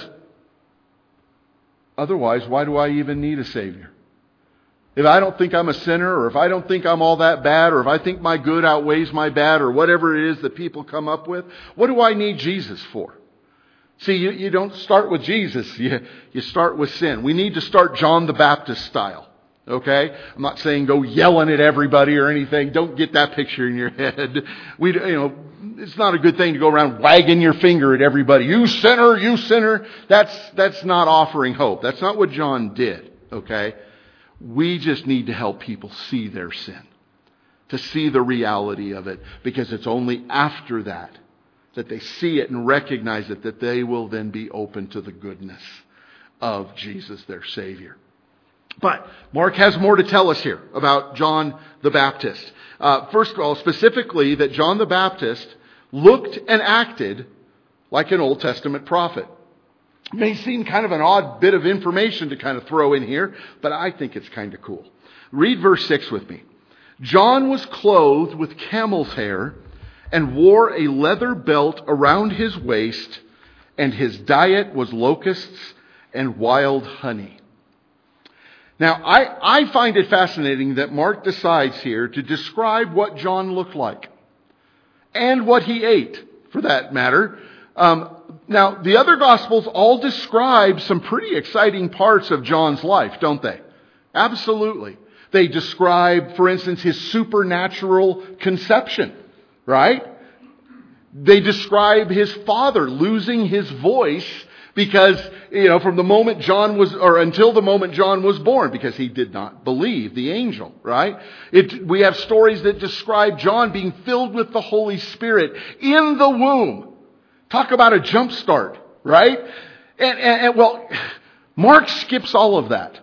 otherwise, why do I even need a Savior? If I don't think I'm a sinner, or if I don't think I'm all that bad, or if I think my good outweighs my bad, or whatever it is that people come up with, what do I need Jesus for? See, you don't start with Jesus, you start with sin. We need to start John the Baptist style. Okay? I'm not saying go yelling at everybody or anything. Don't get that picture in your head. It's not a good thing to go around wagging your finger at everybody. You sinner, you sinner. That's not offering hope. That's not what John did. Okay? We just need to help people see their sin, to see the reality of it, because it's only after that they see it and recognize it that they will then be open to the goodness of Jesus, their Savior. But Mark has more to tell us here about John the Baptist. First of all, specifically that John the Baptist looked and acted like an Old Testament prophet. It may seem kind of an odd bit of information to kind of throw in here, but I think it's kind of cool. Read verse 6 with me. John was clothed with camel's hair and wore a leather belt around his waist, and his diet was locusts and wild honey. Now, I find it fascinating that Mark decides here to describe what John looked like and what he ate, for that matter. Now, the other Gospels all describe some pretty exciting parts of John's life, don't they? Absolutely. They describe, for instance, his supernatural conception, right? They describe his father losing his voice because, from the moment John was, or until the moment John was born, because he did not believe the angel, right? We have stories that describe John being filled with the Holy Spirit in the womb. Talk about a jump start, right? And Mark skips all of that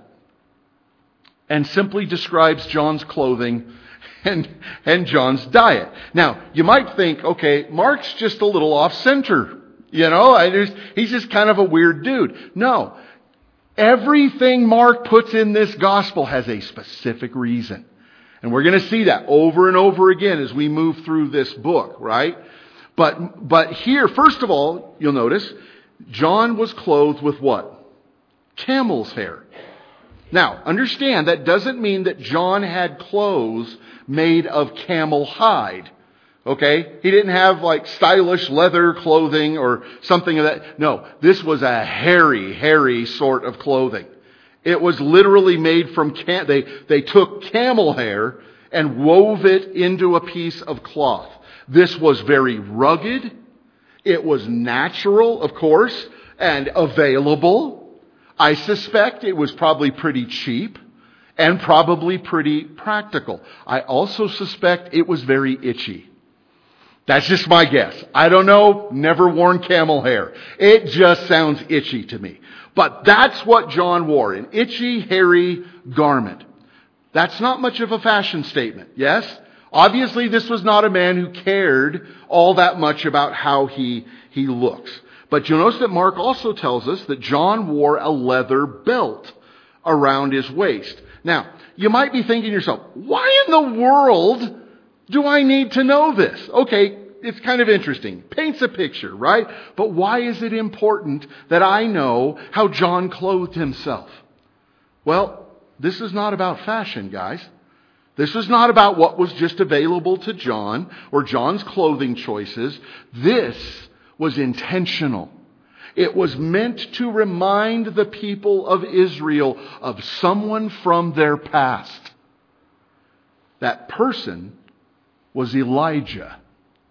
and simply describes John's clothing and John's diet. Now, you might think, okay, Mark's just a little off center. He's just kind of a weird dude. No. Everything Mark puts in this gospel has a specific reason. And we're going to see that over and over again as we move through this book, right? But here, first of all, you'll notice, John was clothed with what? Camel's hair. Now, understand, that doesn't mean that John had clothes made of camel hide. Okay? He didn't have like stylish leather clothing or something of that. No, this was a hairy sort of clothing. It was literally made from they took camel hair and wove it into a piece of cloth. This was very rugged. It was natural, of course. and available. I suspect it was probably pretty cheap and probably pretty practical. I also suspect it was very itchy. That's just my guess. I don't know. Never worn camel hair. It just sounds itchy to me. But that's what John wore, an itchy, hairy garment. That's not much of a fashion statement, yes? Obviously, this was not a man who cared all that much about how he looks. But you'll notice that Mark also tells us that John wore a leather belt around his waist. Now, you might be thinking to yourself, why in the world do I need to know this? Okay, it's kind of interesting. Paints a picture, right? But why is it important that I know how John clothed himself? Well, this is not about fashion, guys. This is not about what was just available to John or John's clothing choices. This was intentional. It was meant to remind the people of Israel of someone from their past. That person was Elijah.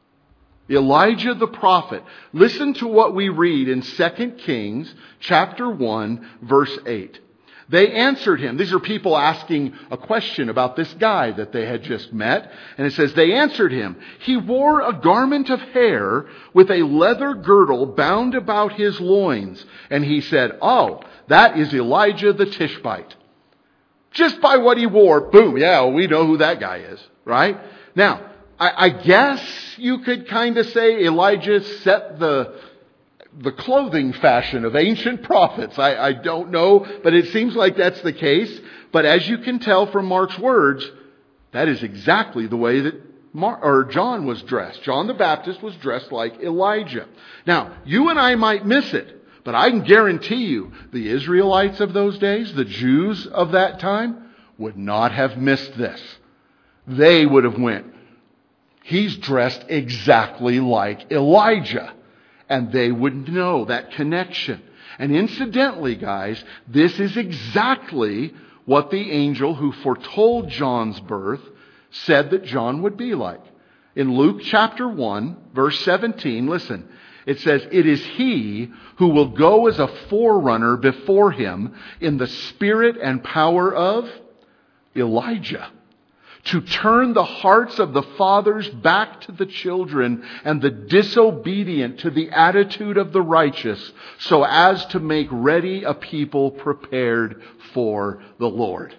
Elijah the prophet. Listen to what we read in 2 Kings chapter 1, verse 8. They answered him. These are people asking a question about this guy that they had just met. And it says, they answered him. He wore a garment of hair with a leather girdle bound about his loins. And he said, oh, that is Elijah the Tishbite. Just by what he wore, boom, yeah, we know who that guy is, right? Now, I guess you could kind of say Elijah set the clothing fashion of ancient prophets. I don't know, but it seems like that's the case. But as you can tell from Mark's words, that is exactly the way that John was dressed. John the Baptist was dressed like Elijah. Now, you and I might miss it, but I can guarantee you the Israelites of those days, the Jews of that time, would not have missed this. They would have went, he's dressed exactly like Elijah. And they would know that connection. And incidentally, guys, this is exactly what the angel who foretold John's birth said that John would be like. In Luke chapter 1, verse 17, listen, it says, it is he who will go as a forerunner before him in the spirit and power of Elijah, to turn the hearts of the fathers back to the children and the disobedient to the attitude of the righteous, so as to make ready a people prepared for the Lord.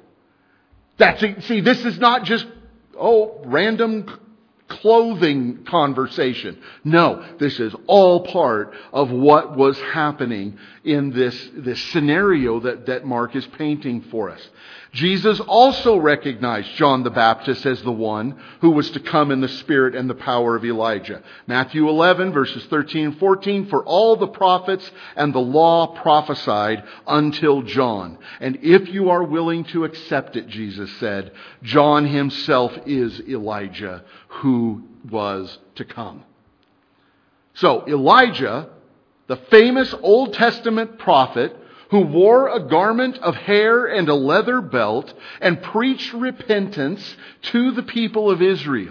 See, this is not just, random clothing conversation. No, this is all part of what was happening in this scenario that Mark is painting for us. Jesus also recognized John the Baptist as the one who was to come in the spirit and the power of Elijah. Matthew 11, verses 13 and 14, for all the prophets and the law prophesied until John. And if you are willing to accept it, Jesus said, John himself is Elijah who was to come. So Elijah, the famous Old Testament prophet, who wore a garment of hair and a leather belt and preached repentance to the people of Israel.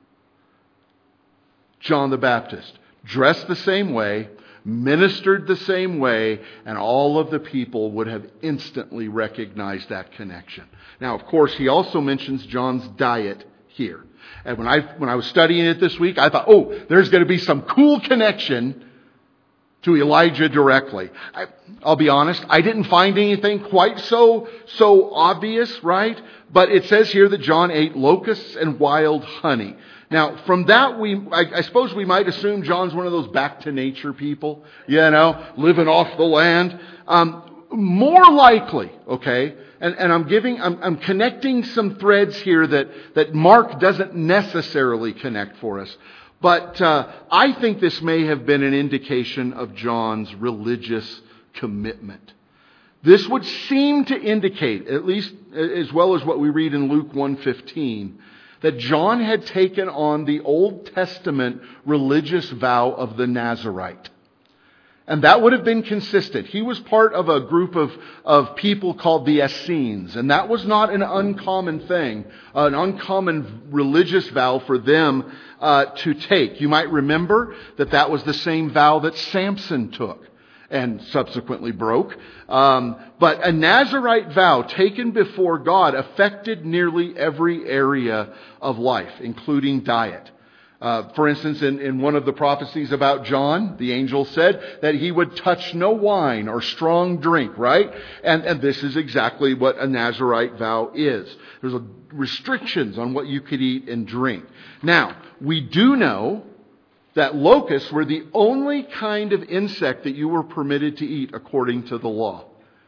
John the Baptist, dressed the same way, ministered the same way, and all of the people would have instantly recognized that connection. Now, of course, he also mentions John's diet here. And when I was studying it this week, I thought, there's going to be some cool connection to Elijah directly. I'll be honest, I didn't find anything quite so obvious, right? But it says here that John ate locusts and wild honey. Now, from that, I suppose we might assume John's one of those back to nature people, living off the land. More likely, okay, and I'm connecting some threads here that Mark doesn't necessarily connect for us. But I think this may have been an indication of John's religious commitment. This would seem to indicate, at least as well as what we read in Luke 1:15, that John had taken on the Old Testament religious vow of the Nazarite. And that would have been consistent. He was part of a group of people called the Essenes. And that was not an uncommon thing, an uncommon religious vow for them to take. You might remember that was the same vow that Samson took. and subsequently broke. But a Nazirite vow taken before God affected nearly every area of life, including diet. For instance, in one of the prophecies about John, the angel said that he would touch no wine or strong drink, right? And this is exactly what a Nazirite vow is. There's restrictions on what you could eat and drink. Now, we do know that locusts were the only kind of insect that you were permitted to eat according to the law.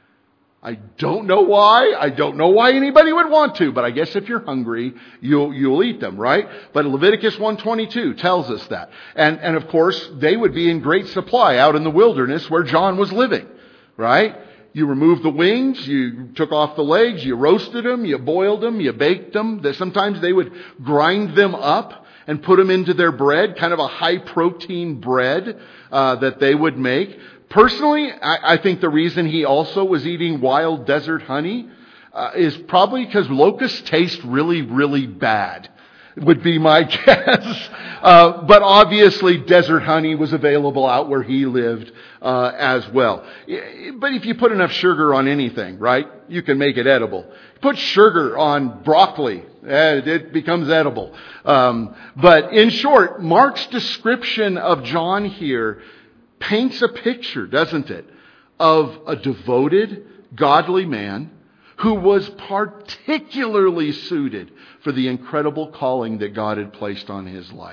I don't know why. I don't know why anybody would want to, but I guess if you're hungry, you'll eat them, right? But Leviticus 1:22 tells us that. And of course, they would be in great supply out in the wilderness where John was living, right? You removed the wings, you took off the legs, you roasted them, you boiled them, you baked them. Sometimes they would grind them up and put them into their bread, kind of a high protein bread that they would make. Personally, I think the reason he also was eating wild desert honey is probably because locusts taste really, really bad, would be my guess. But obviously desert honey was available out where he lived as well. But if you put enough sugar on anything, right, you can make it edible. Put sugar on broccoli, it becomes edible. But in short, Mark's description of John here paints a picture, doesn't it, of a devoted, godly man who was particularly suited for the incredible calling that God had placed on his life.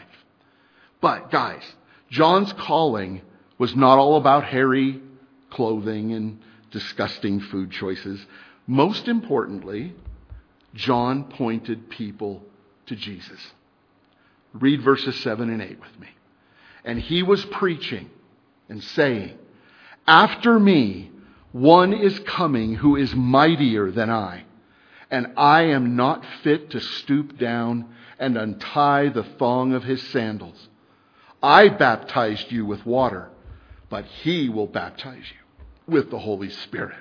But guys, John's calling was not all about hairy clothing and disgusting food choices. Most importantly, John pointed people to Jesus. Read verses 7 and 8 with me. And he was preaching and saying, "After me, one is coming who is mightier than I, and I am not fit to stoop down and untie the thong of his sandals. I baptized you with water, but he will baptize you with the Holy Spirit."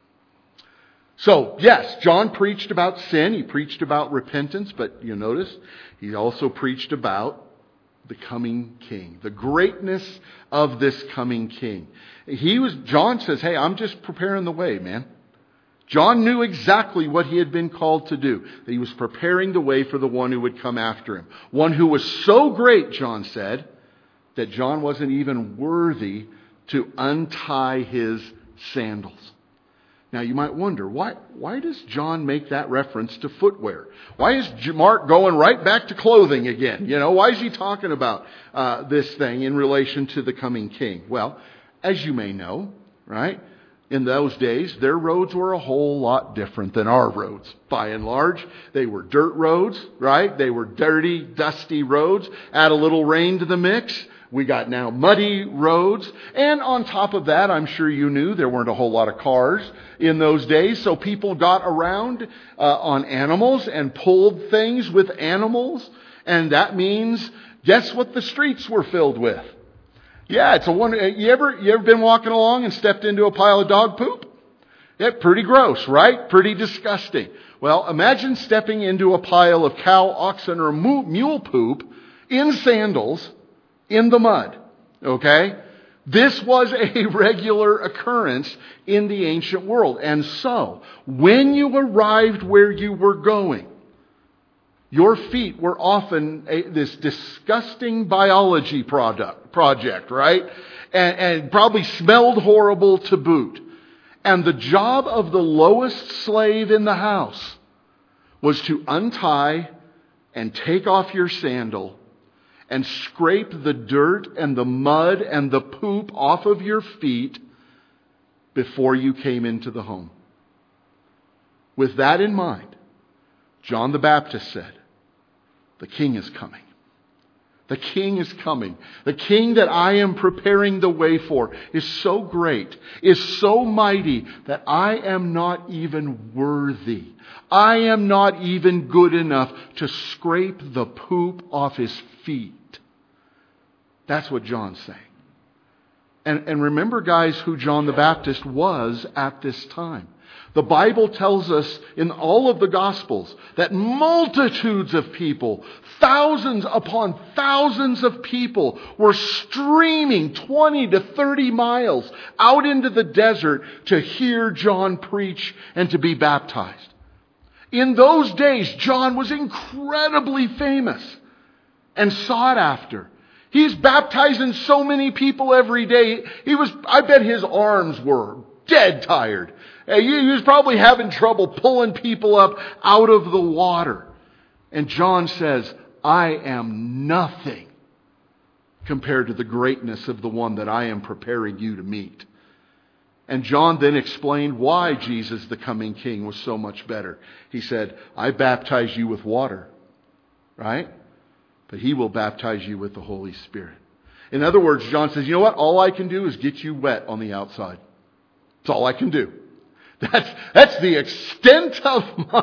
So, yes, John preached about sin. He preached about repentance, but you notice he also preached about the coming king, the greatness of this coming king. John says, hey, I'm just preparing the way, man. John knew exactly what he had been called to do. That he was preparing the way for the one who would come after him. One who was so great, John said, that John wasn't even worthy to untie his sandals. Now you might wonder, why does John make that reference to footwear? Why is Mark going right back to clothing again? Why is he talking about this thing in relation to the coming king? Well, as you may know, right, in those days, their roads were a whole lot different than our roads. By and large, they were dirt roads, right? They were dirty, dusty roads. Add a little rain to the mix. We got now muddy roads. And on top of that, I'm sure you knew there weren't a whole lot of cars in those days. So people got around on animals and pulled things with animals. And that means, guess what the streets were filled with? Yeah, it's a wonder. You ever been walking along and stepped into a pile of dog poop? Yeah, pretty gross, right? Pretty disgusting. Well, imagine stepping into a pile of cow, oxen, or mule poop in sandals in the mud. Okay? This was a regular occurrence in the ancient world. And so, when you arrived where you were going, your feet were often this disgusting biology project, right? And probably smelled horrible to boot. And the job of the lowest slave in the house was to untie and take off your sandal and scrape the dirt and the mud and the poop off of your feet before you came into the home. With that in mind, John the Baptist said, "The king is coming. The king is coming. The king that I am preparing the way for is so great, is so mighty that I am not even worthy. I am not even good enough to scrape the poop off his feet." That's what John's saying. And remember, guys, who John the Baptist was at this time. The Bible tells us in all of the Gospels that multitudes of people, thousands upon thousands of people, were streaming 20 to 30 miles out into the desert to hear John preach and to be baptized. In those days, John was incredibly famous and sought after. He's baptizing so many people every day. I bet his arms were dead tired. He was probably having trouble pulling people up out of the water. And John says, I am nothing compared to the greatness of the one that I am preparing you to meet. And John then explained why Jesus, the coming King, was so much better. He said, I baptize you with water, right? But he will baptize you with the Holy Spirit. In other words, John says, you know what? All I can do is get you wet on the outside. That's all I can do. That's the extent of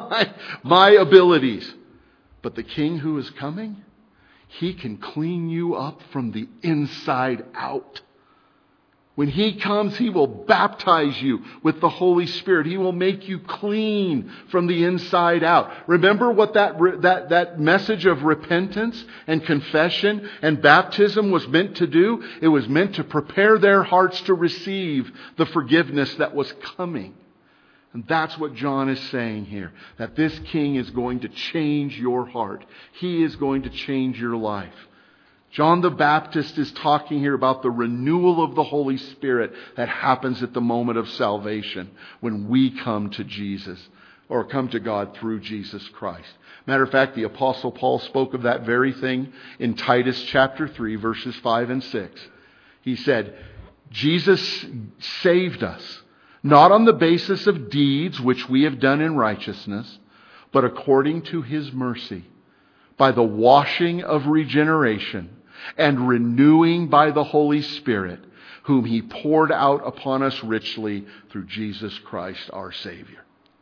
my abilities. But the King who is coming, he can clean you up from the inside out. When he comes, he will baptize you with the Holy Spirit. He will make you clean from the inside out. Remember what that message of repentance and confession and baptism was meant to do? It was meant to prepare their hearts to receive the forgiveness that was coming. And that's what John is saying here. That this King is going to change your heart. He is going to change your life. John the Baptist is talking here about the renewal of the Holy Spirit that happens at the moment of salvation when we come to Jesus or come to God through Jesus Christ. Matter of fact, the Apostle Paul spoke of that very thing in Titus chapter 3, verses 5 and 6. He said, Jesus saved us, not on the basis of deeds which we have done in righteousness, but according to His mercy, by the washing of regeneration and renewing by the Holy Spirit, whom He poured out upon us richly through Jesus Christ our Savior.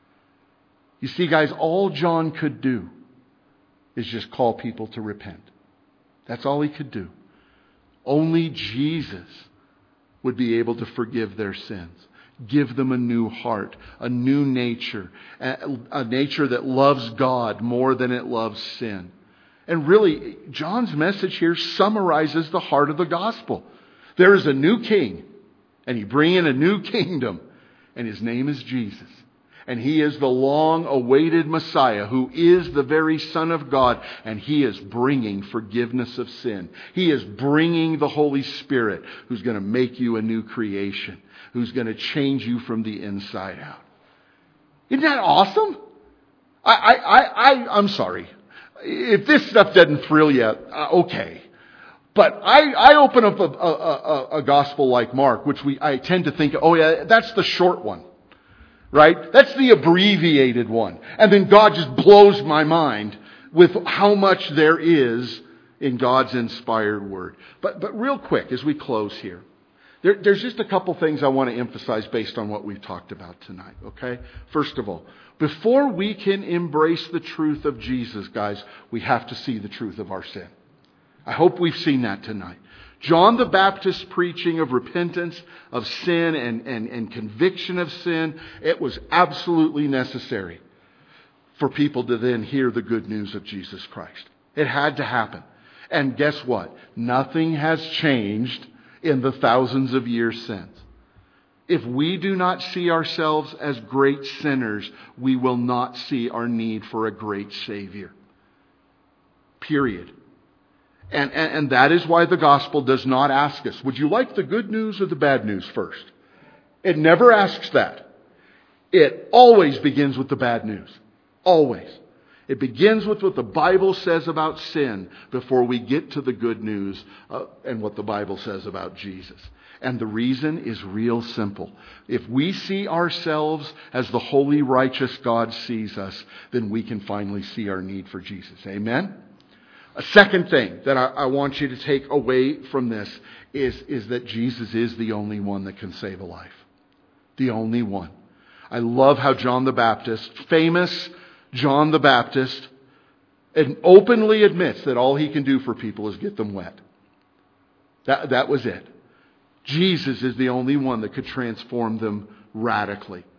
You see, guys, all John could do is just call people to repent. That's all he could do. Only Jesus would be able to forgive their sins, give them a new heart, a new nature, a nature that loves God more than it loves sin. And really, John's message here summarizes the heart of the gospel. There is a new king, and He's bringing a new kingdom, and His name is Jesus. And He is the long-awaited Messiah who is the very Son of God, and He is bringing forgiveness of sin. He is bringing the Holy Spirit who's going to make you a new creation, who's going to change you from the inside out. Isn't that awesome? I'm sorry. If this stuff doesn't thrill you, okay. But I open up a gospel like Mark, which I tend to think, oh yeah, that's the short one. Right? That's the abbreviated one. And then God just blows my mind with how much there is in God's inspired word. But real quick, as we close here, there's just a couple things I want to emphasize based on what we've talked about tonight, okay? First of all, before we can embrace the truth of Jesus, guys, we have to see the truth of our sin. I hope we've seen that tonight. John the Baptist's preaching of repentance, of sin, and conviction of sin, it was absolutely necessary for people to then hear the good news of Jesus Christ. It had to happen. And guess what? Nothing has changed in the thousands of years since. If we do not see ourselves as great sinners, we will not see our need for a great Savior. Period. And that is why the gospel does not ask us, would you like the good news or the bad news first? It never asks that. It always begins with the bad news. Always. It begins with what the Bible says about sin before we get to the good news and what the Bible says about Jesus. And the reason is real simple. If we see ourselves as the holy, righteous God sees us, then we can finally see our need for Jesus. Amen? A second thing that I want you to take away from this is that Jesus is the only one that can save a life. The only one. I love how John the Baptist, famous John the Baptist, openly admits that all he can do for people is get them wet. That was it. Jesus is the only one that could transform them radically.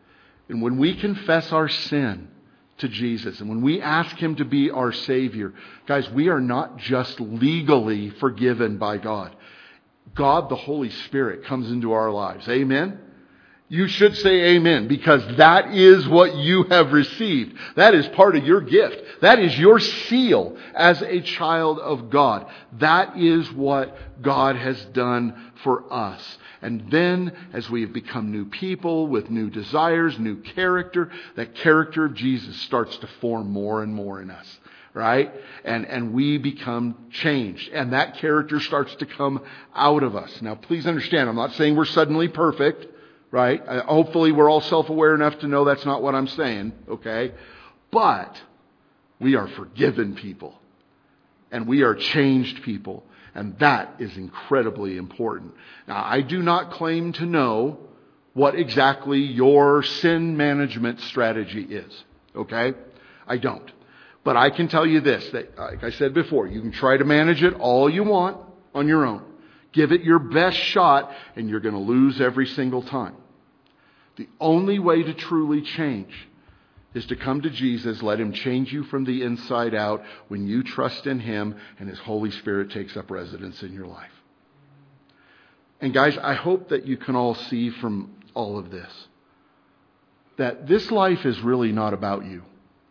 And when we confess our sin to Jesus, and when we ask Him to be our Savior, guys, we are not just legally forgiven by God. God, the Holy Spirit, comes into our lives. Amen? You should say amen, because that is what you have received. That is part of your gift. That is your seal as a child of God. That is what God has done for us. And then, as we have become new people with new desires, new character, that character of Jesus starts to form more and more in us. Right? And we become changed. And that character starts to come out of us. Now, please understand, I'm not saying we're suddenly perfect. Right? Hopefully we're all self-aware enough to know that's not what I'm saying. Okay? But we are forgiven people. And we are changed people. And that is incredibly important. Now, I do not claim to know what exactly your sin management strategy is. Okay? I don't. But I can tell you this, that, like I said before, you can try to manage it all you want on your own. Give it your best shot, and you're going to lose every single time. The only way to truly change is to come to Jesus, let Him change you from the inside out when you trust in Him and His Holy Spirit takes up residence in your life. And guys, I hope that you can all see from all of this that this life is really not about you.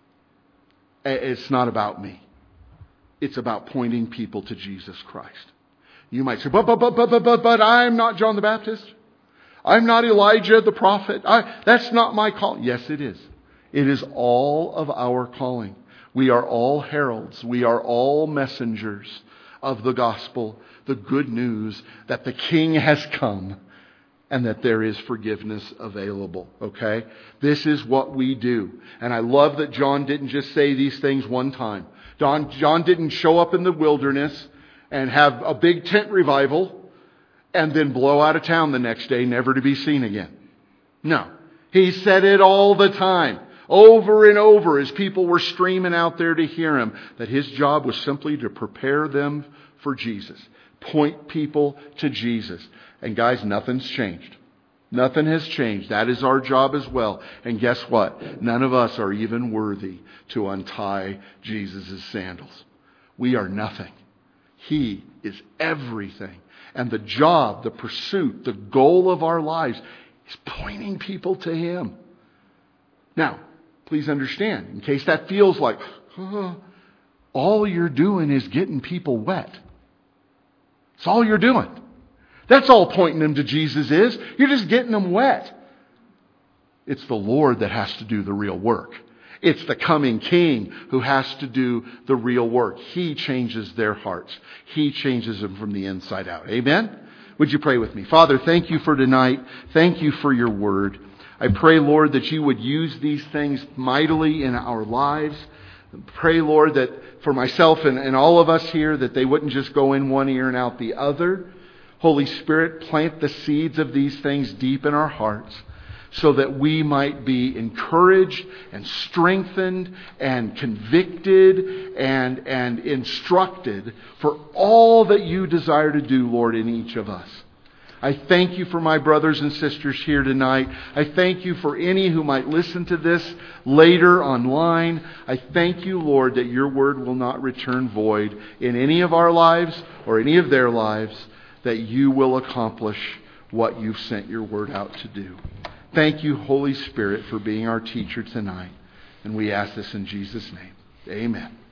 It's not about me. It's about pointing people to Jesus Christ. You might say, but I'm not John the Baptist. I'm not Elijah the prophet. That's not my call. Yes, it is. It is all of our calling. We are all heralds. We are all messengers of the gospel, the good news that the King has come and that there is forgiveness available. Okay? This is what we do. And I love that John didn't just say these things one time. John didn't show up in the wilderness and have a big tent revival and then blow out of town the next day, never to be seen again. No. He said it all the time, over and over, as people were streaming out there to hear Him, that His job was simply to prepare them for Jesus. Point people to Jesus. And guys, nothing's changed. Nothing has changed. That is our job as well. And guess what? None of us are even worthy to untie Jesus' sandals. We are nothing. He is everything. And the job, the pursuit, the goal of our lives is pointing people to Him. Now, please understand, in case that feels like, all you're doing is getting people wet. That's all you're doing. That's all pointing them to Jesus is. You're just getting them wet. It's the Lord that has to do the real work. It's the coming King who has to do the real work. He changes their hearts. He changes them from the inside out. Amen? Would you pray with me? Father, thank you for tonight. Thank you for your word. I pray, Lord, that you would use these things mightily in our lives. Pray, Lord, that for myself and all of us here, that they wouldn't just go in one ear and out the other. Holy Spirit, plant the seeds of these things deep in our hearts so that we might be encouraged and strengthened and convicted and instructed for all that you desire to do, Lord, in each of us. I thank you for my brothers and sisters here tonight. I thank you for any who might listen to this later online. I thank you, Lord, that your word will not return void in any of our lives or any of their lives, that you will accomplish what you've sent your word out to do. Thank you, Holy Spirit, for being our teacher tonight. And we ask this in Jesus' name. Amen.